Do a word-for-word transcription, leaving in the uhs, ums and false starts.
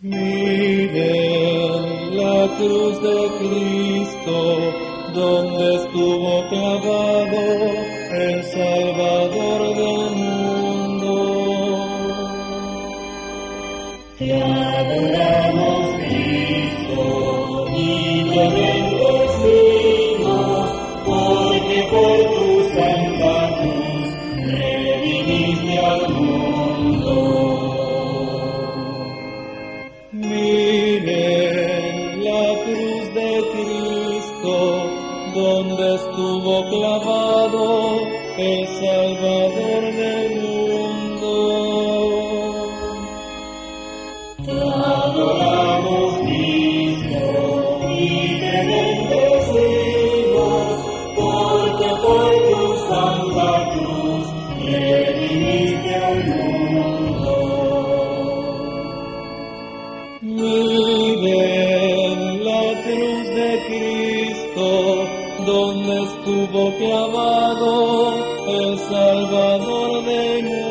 Miren la cruz de Cristo, donde estuvo clavado el Salvador del mundo. Te adoramos, Cristo, y te bendecimos, porque por tu santa cruz redimiste al mundo. Miren la cruz de Cristo, donde estuvo clavado el Salvador del mundo. Te adoramos, Cristo, y te bendecimos, porque por tu santa cruz redimiste al mundo. Miren la cruz de Cristo, donde estuvo clavado el Salvador del mundo.